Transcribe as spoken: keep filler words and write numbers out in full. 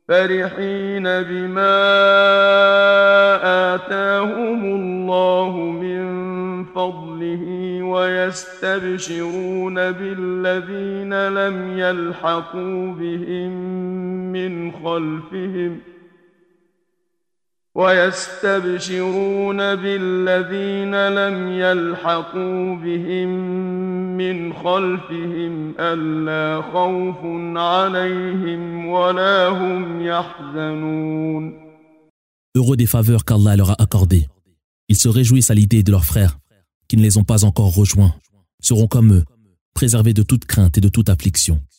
فرحين بما آتاهم الله من فضله ويستبشرون بالذين لم يلحقوا بهم من خلفهم ويستبشرون بالذين لم يلحقوا بهم من خلفهم ألا خوف عليهم ولا هم يحزنون. Heureux des faveurs qu'Allah leur a accordées. Ils se réjouissent à l'idée de leurs frères qui ne les ont pas encore rejoints, seront comme eux, préservés de toute crainte et de toute affliction.